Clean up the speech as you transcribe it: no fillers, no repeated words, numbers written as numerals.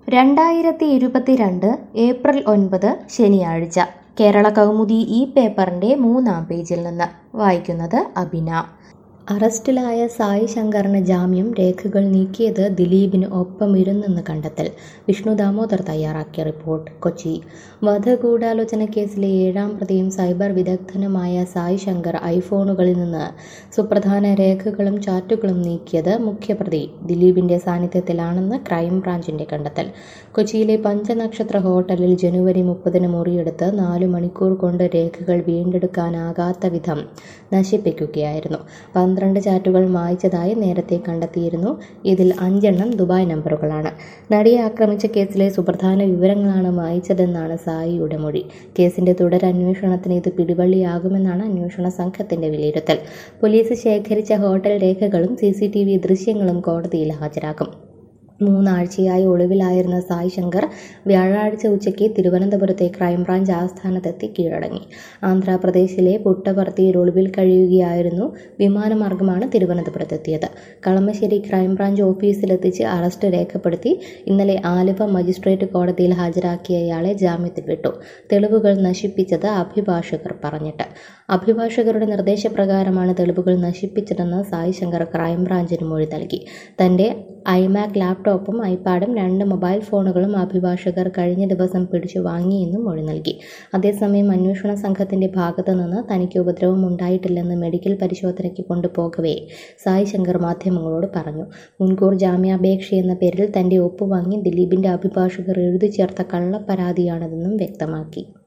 2022 April 9 ശനിയാഴ്ച കേരള കൗമുദി ഈ പേപ്പറിന്റെ 3-ാം പേജിൽ നിന്ന് വായിക്കുന്നത് അബിന. അറസ്റ്റിലായ സായി ശങ്കറിന് ജാമ്യം, രേഖകൾ നീക്കിയത് ദിലീപിന് ഒപ്പമിരുന്നെന്ന് കണ്ടെത്തൽ. വിഷ്ണു ദാമോദർ തയ്യാറാക്കിയ റിപ്പോർട്ട്. കൊച്ചി. വധഗൂഢാലോചന കേസിലെ 7-ാം പ്രതിയും സൈബർ വിദഗ്ധനുമായ സായി ശങ്കർ ഐഫോണുകളിൽ നിന്ന് സുപ്രധാന രേഖകളും ചാറ്റുകളും നീക്കിയത് മുഖ്യപ്രതി ദിലീപിന്റെ സാന്നിധ്യത്തിലാണെന്ന് ക്രൈംബ്രാഞ്ചിന്റെ കണ്ടെത്തൽ. കൊച്ചിയിലെ പഞ്ചനക്ഷത്ര ഹോട്ടലിൽ ജനുവരി 30-ന് മുറിയെടുത്ത് 4 മണിക്കൂർ കൊണ്ട് രേഖകൾ വീണ്ടെടുക്കാനാകാത്ത വിധം നശിപ്പിക്കുകയായിരുന്നു. 12 ചാറ്റുകൾ മായ്ച്ചതായി നേരത്തെ കണ്ടെത്തിയിരുന്നു. ഇതിൽ 5 എണ്ണം ദുബായ് നമ്പറുകളാണ്. നടിയെ ആക്രമിച്ച കേസിലെ സുപ്രധാന വിവരങ്ങളാണ് മായ്ച്ചതെന്നാണ് സായിയുടെ മൊഴി. കേസിന്റെ തുടരന്വേഷണത്തിന് ഇത് പിടിവള്ളിയാകുമെന്നാണ് അന്വേഷണ സംഘത്തിന്റെ വിലയിരുത്തൽ. പോലീസ് ശേഖരിച്ച ഹോട്ടൽ രേഖകളും CCTV ദൃശ്യങ്ങളും കോടതിയിൽ ഹാജരാക്കും. 3 ആഴ്ചയായി ഒളിവിലായിരുന്ന സായി ശങ്കർ വ്യാഴാഴ്ച ഉച്ചയ്ക്ക് തിരുവനന്തപുരത്തെ ക്രൈംബ്രാഞ്ച് ആസ്ഥാനത്തെത്തി കീഴടങ്ങി. ആന്ധ്രാപ്രദേശിലെ പുട്ടപർത്തിയിൽ ഒളിവിൽ കഴിയുകയായിരുന്നു. വിമാനമാർഗമാണ് തിരുവനന്തപുരത്തെത്തിയത്. കളമശ്ശേരി ക്രൈംബ്രാഞ്ച് ഓഫീസിലെത്തിച്ച് അറസ്റ്റ് രേഖപ്പെടുത്തി. ഇന്നലെ ആലുവ മജിസ്ട്രേറ്റ് കോടതിയിൽ ഹാജരാക്കിയ ഇയാളെ ജാമ്യത്തിൽ വിട്ടു. തെളിവുകൾ നശിപ്പിച്ചത് അഭിഭാഷകർ പറഞ്ഞിട്ട്. അഭിഭാഷകരുടെ നിർദ്ദേശപ്രകാരമാണ് തെളിവുകൾ നശിപ്പിച്ചതെന്ന് സായി ശങ്കർ ക്രൈംബ്രാഞ്ചിന് മൊഴി നൽകി. തന്റെ ഐമാക് ലാപ്ടോപ്പും ഐപാഡും 2 മൊബൈൽ ഫോണുകളും അഭിഭാഷകർ കഴിഞ്ഞ ദിവസം പിടിച്ചു വാങ്ങിയെന്നും മൊഴി നൽകി. അതേസമയം അന്വേഷണ സംഘത്തിന്റെ ഭാഗത്തു നിന്ന് തനിക്ക് ഉപദ്രവം ഉണ്ടായിട്ടില്ലെന്ന് മെഡിക്കൽ പരിശോധനയ്ക്ക് കൊണ്ടുപോകവേ സായി ശങ്കർ മാധ്യമങ്ങളോട് പറഞ്ഞു. മുൻകൂർ ജാമ്യാപേക്ഷയെന്ന പേരിൽ തന്റെ ഒപ്പുവാങ്ങി ദിലീപിന്റെ അഭിഭാഷകർ എഴുതി ചേർത്ത കള്ളപ്പരാതിയാണിതെന്നും വ്യക്തമാക്കി.